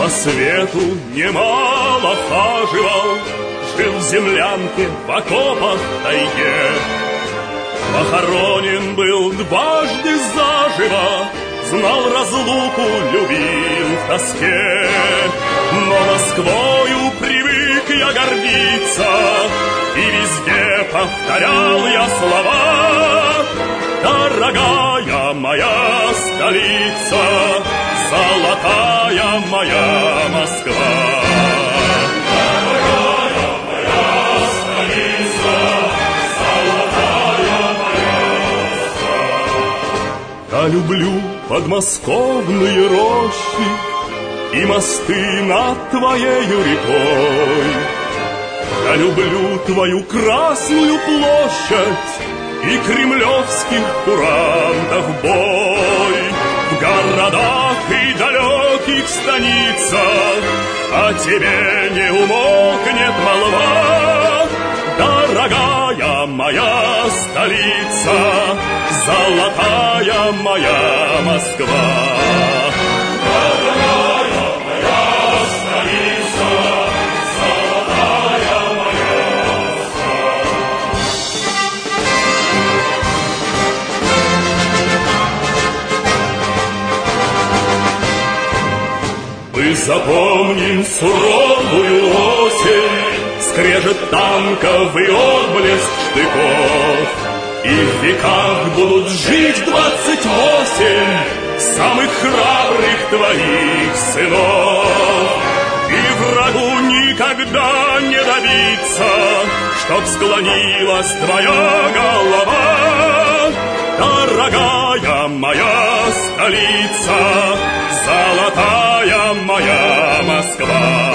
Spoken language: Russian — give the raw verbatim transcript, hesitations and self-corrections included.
свету немало хаживал, жил в землянке, в окопах, в тайге. Похоронен был дважды заживо, знал разлуку, любил в тоске. Но Москвою привык я гордиться, и везде повторял я слова: дорогая моя столица, золотая моя Москва. Дорогая моя столица, золотая моя Москва. Я люблю подмосковные рощи и мосты над твоею рекой. Я люблю твою Красную площадь и кремлевских курантов бой. В городах и далеких станицах о тебе не умолкнет молва. Дорогая моя столица, золотая моя Москва. Дорогая моя столица, золотая моя Москва. Мы запомним суровую осень, скрежет танков и отблеск штыков. И в веках будут жить двадцать восемь самых храбрых твоих сынов. И врагу никогда не добиться, чтоб склонилась твоя голова. Дорогая моя столица, золотая моя Москва.